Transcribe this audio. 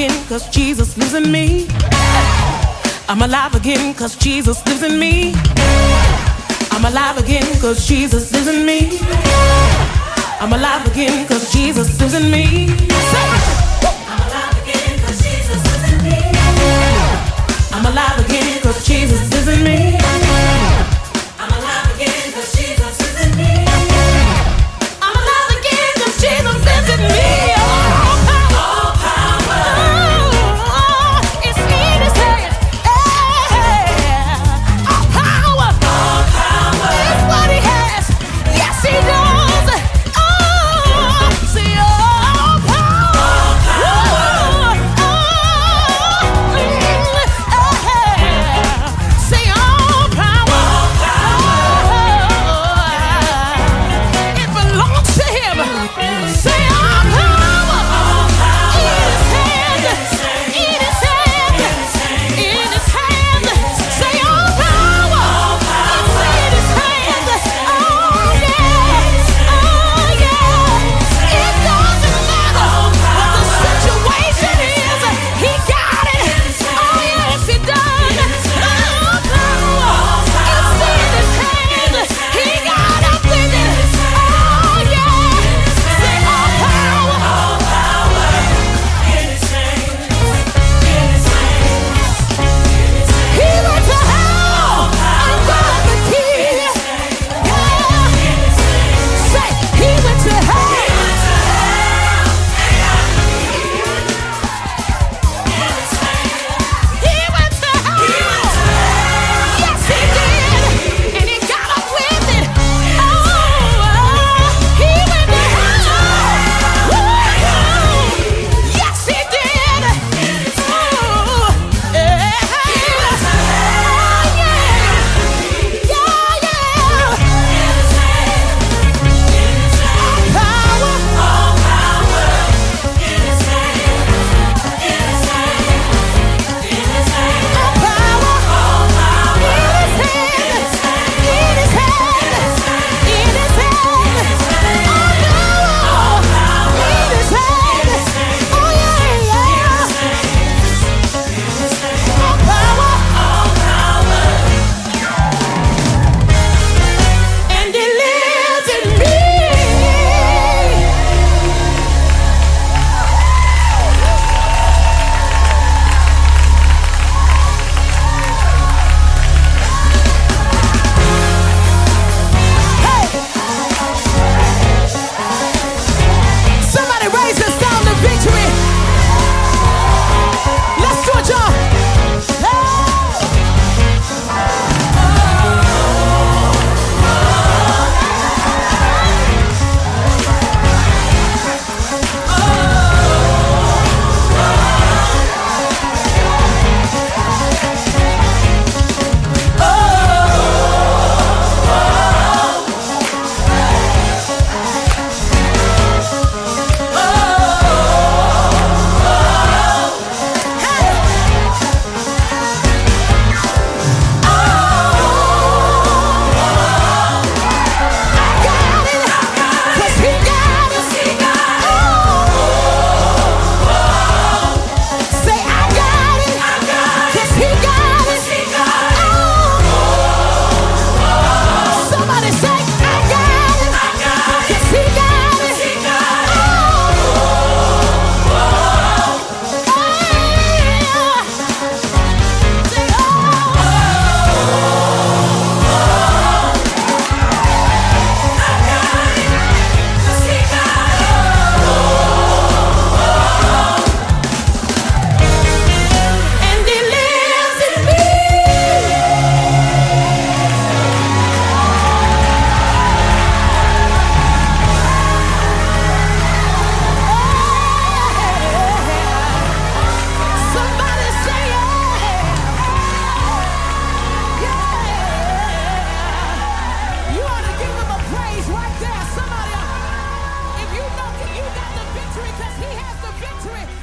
again, cause Jesus lives in me. I'm alive again, cause Jesus lives in me. I'm alive again, cause Jesus lives in me. I'm alive again, cause Jesus lives in me. I'm alive again, cause Jesus lives in me. I'm alive again, cause Jesus lives in me. I'm alive again, cause Jesus lives in me. I'm alive again, cause Jesus lives in me. All power, it's in His hand. All power is what He has. Yes, He does. See, all power. Say all power. It belongs to Him. Say all power. In His hand. In His hand. In His hand. Say all power. It's in His hand. Oh yeah. Oh yeah. It doesn't matter what the situation is. He got it. Oh yes, He does. All power. It's in His hand. He got up with it. Oh yeah. Say all power. He went to hell and got the key. Yeah. Say He went to hell. He went to hell. Yes, He did. And He got up with it. Oh, He went to hell. Woo. Yes, He did. Oh, yeah. Oh, yeah. Yeah, yeah. All power. And it lives in me. Somebody raise the sound of victory. Let's do it, y'all. Right there, somebody, if you know you got the victory, because He has the victory.